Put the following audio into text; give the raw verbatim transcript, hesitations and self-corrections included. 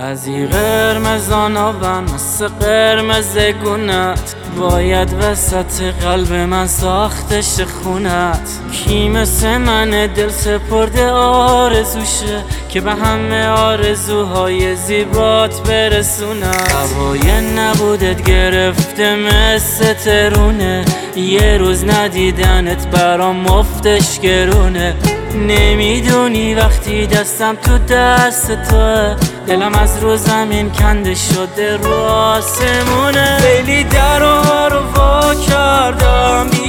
بعضی قرمزانابم مثل قرمز گونت، باید وسط قلب من ساختش خونت. کی مثل من دل سپرده آرزوشه که به همه آرزوهای زیبات برسونم. هوای نبودت گرفته مثل ترونه، یه روز ندیدنت برام مفتش گرونه. نمیدونی وقتی دستم تو دست توه، دلم از رو زمین کنده شده رو آسمونه. خیلی در رو وا کردم